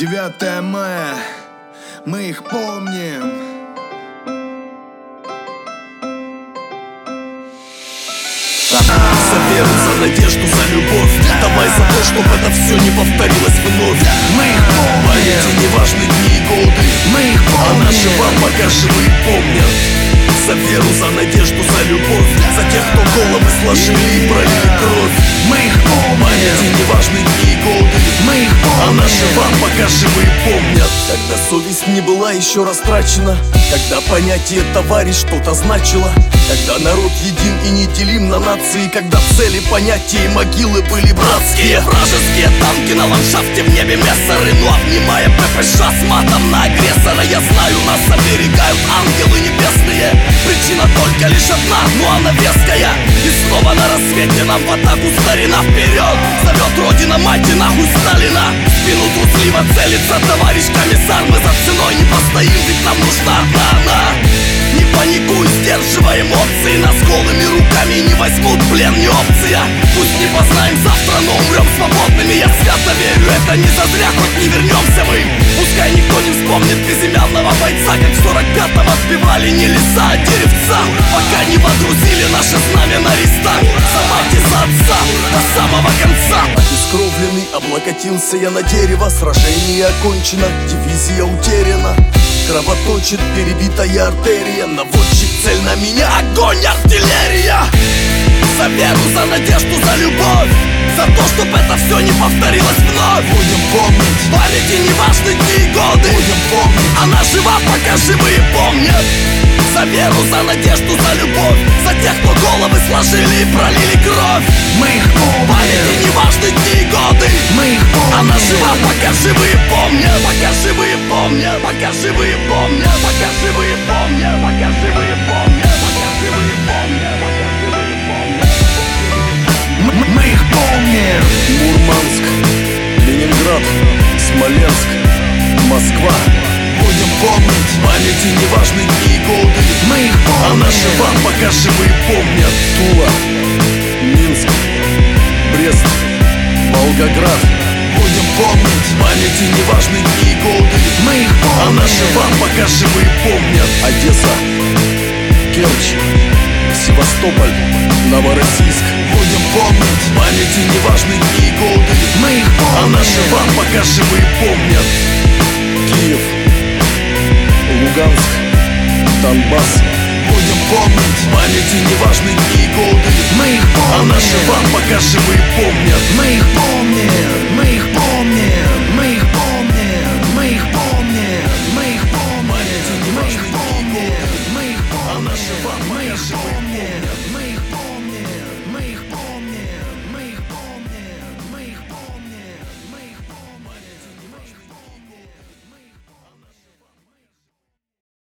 9 мая, мы их помним. За веру, за надежду, за любовь. Давай за то, чтобы это все не повторилось вновь. Мы их помним. Памяти не важны дни и годы. Мы их помним. А наши вам пока живые помнят. За веру, за надежду, за любовь. За тех, кто головы сложили и пролили кровь. Мы их помним. Памяти не важны дни и годы. Мы их помним. А наши вам пока живые помнят. Когда совесть не была еще растрачена, когда понятие товарищ что-то значило, когда народ един и неделим на нации, когда цели, понятия и могилы были братские. Вражеские танки на ландшафте, в небе мессеры, но обнимая ППШ с матом на агрессора. Я знаю, нас оберегают ангелы небесные. Причина только лишь одна, но она веская. И снова на рассвете нам в атаку старина вперед. Зовет родина, мать и нахуй Сталина. В спину трусливо целится товарищ комиссар. Мы за ценой не постоим, ведь нам нужна одна она. Не паникуй, сдерживай эмоции. Нас голыми руками не возьмут, плен не опция. Пусть не познаем завтра, но умрем свободными. Я свято верю, это не зазря, хоть не вернемся мы. Пускай никто не вспомнит безымянного бойца, как в 45-м отбивали не леса, а деревца. Пока не водрузили наше знамя на рестах. За мать и за отца до самого конца. Обескровленный облокотился я на дерево. Сражение окончено, дивизия утеряна. Кровоточит перебитая артерия. Наводчик, цель на меня, огонь, артиллерия. За веру, за надежду, за любовь. За то, чтоб это все не повторилось вновь. Будем помнить, памяти не важны дни и годы. Будем помнить, она жива, пока живые помнят. За веру, за надежду, за любовь. За тех, кто головы сложили и пролили кровь. Мы их помним. Памяти не важны дни и годы. Мы их помним. Она жива, пока живые помнят. Пока живые помнят. Пока живые помнят. Пока живые помнят. Пока живые помнят. Пока живые помнят. Пока живые помнят. Мы их помним. Мурманск, Ленинград, Смоленск, Москва. Будем помнить, памяти не важны дни и годы. Мы их помним. Она жива, пока живые помнят. Тула, Минск, Брест, Волгоград. Будем помнить, памяти не важны дни и годы. Мы их помним. Она жива, пока живые помнят. Одесса, Керчь, Севастополь, Новороссийск. Будем помнить, памяти не важны дни и годы. Мы их помним. Она жива, пока живые помнят. Киев, Луганск, Донбасс. Будем помнить, памяти не важны дни и годы. Мы их помним. Она жива, пока живые помнят. Мы их помним.